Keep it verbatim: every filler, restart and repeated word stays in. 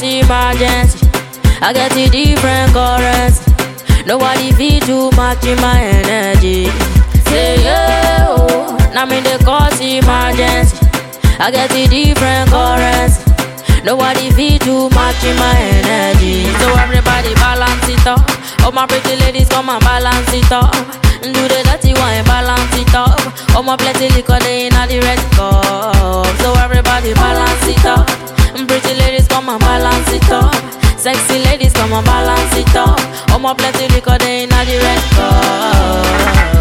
emergency, I get a different currency. Nobody feel too much in my energy. Say yeah, oh, now me the cause emergency, I get a different currency. Nobody feel too much in my energy. So everybody balance it up. All my pretty ladies come and balance it up. Do the dirty one, balance it up. All my plenty liquor they in the red cup. So everybody balance it up. Pretty ladies come and balance it up. Sexy ladies come and balance it up. All my plenty liquor they in the red cup.